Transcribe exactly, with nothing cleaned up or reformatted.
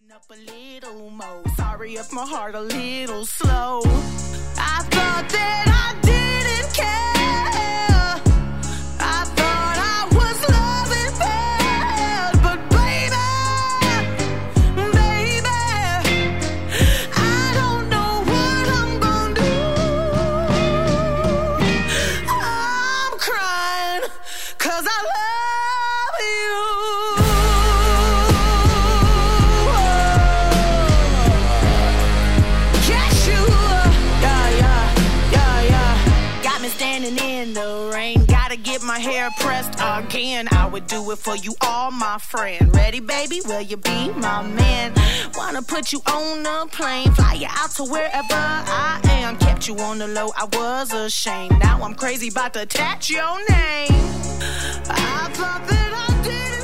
Up a little more. Sorry if my heart a little slow. I thought that I didn't care. I thought I was loving bad, but baby, baby, I don't know what I'm gonna do. I'm crying 'cause I love you. Standing in the rain, gotta get my hair pressed again. I would do it for you, all my friend. Ready, baby? Will you be my man? Wanna put you on a plane, fly you out to wherever I am. Kept you on the low, I was ashamed. Now I'm crazy about to attach your name. I thought that I did it.